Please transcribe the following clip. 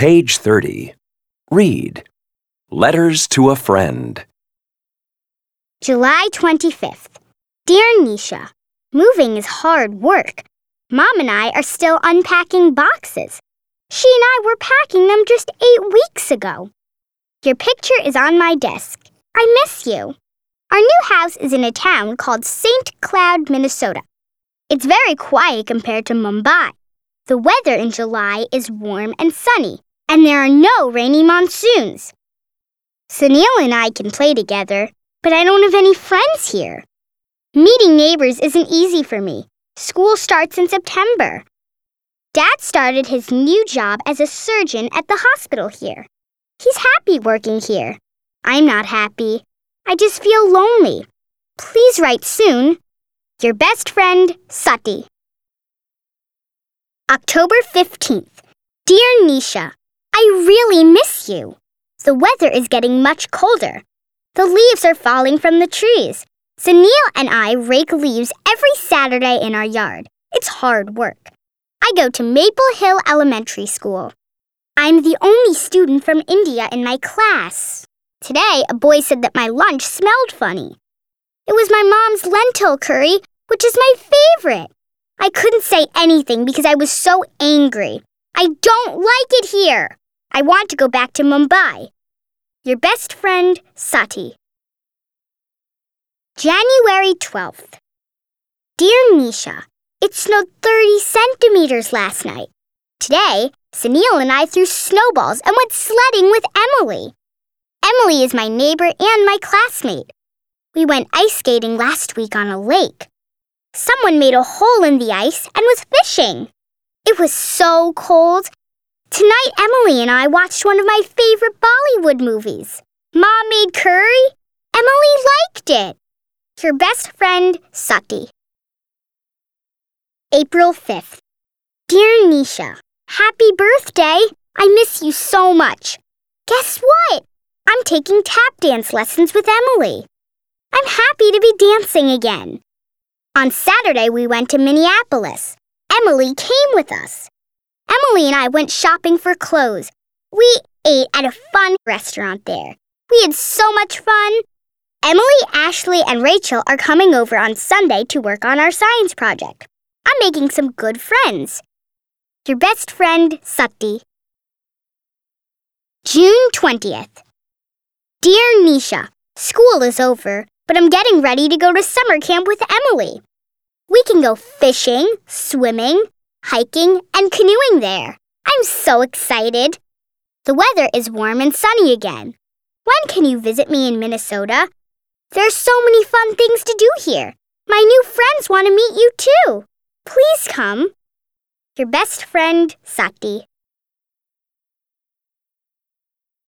Page 30. Read. Letters to a Friend. July 25th. Dear Nisha, moving is hard work. Mom and I are still unpacking boxes. She and I were packing them just 8 weeks ago. Your picture is on my desk. I miss you. Our new house is in a town called St. Cloud, Minnesota. It's very quiet compared to Mumbai. The weather in July is warm and sunny, and there are no rainy monsoons. Sunil and I can play together, but I don't have any friends here. Meeting neighbors isn't easy for me. School starts in September. Dad started his new job as a surgeon at the hospital here. He's happy working here. I'm not happy. I just feel lonely. Please write soon. Your best friend, Sati. October 15th. Dear Nisha, I really miss you. The weather is getting much colder. The leaves are falling from the trees. Sunil and I rake leaves every Saturday in our yard. It's hard work. I go to Maple Hill Elementary School. I'm the only student from India in my class. Today, a boy said that my lunch smelled funny. It was my mom's lentil curry, which is my favorite. I couldn't say anything because I was so angry. I don't like it here. I want to go back to Mumbai. Your best friend, Sati. January 12th. Dear Nisha, it snowed 30 centimeters last night. Today, Sunil and I threw snowballs and went sledding with Emily. Emily is my neighbor and my classmate. We went ice skating last week on a lake. Someone made a hole in the ice and was fishing. It was so cold. Tonight, Emily and I watched one of my favorite Bollywood movies. Mom made curry. Emily liked it. Your best friend, Sati. April 5th. Dear Nisha, happy birthday. I miss you so much. Guess what? I'm taking tap dance lessons with Emily. I'm happy to be dancing again. On Saturday, we went to Minneapolis. Emily came with us. Emily and I went shopping for clothes. We ate at a fun restaurant there. We had so much fun. Emily, Ashley, and Rachel are coming over on Sunday to work on our science project. I'm making some good friends. Your best friend, Sati. June 20th. Dear Nisha, school is over, but I'm getting ready to go to summer camp with Emily. We can go fishing, swimming, hiking, and canoeing there. I'm so excited. The weather is warm and sunny again. When can you visit me in Minnesota? There are so many fun things to do here. My new friends want to meet you too. Please come. Your best friend, Sati.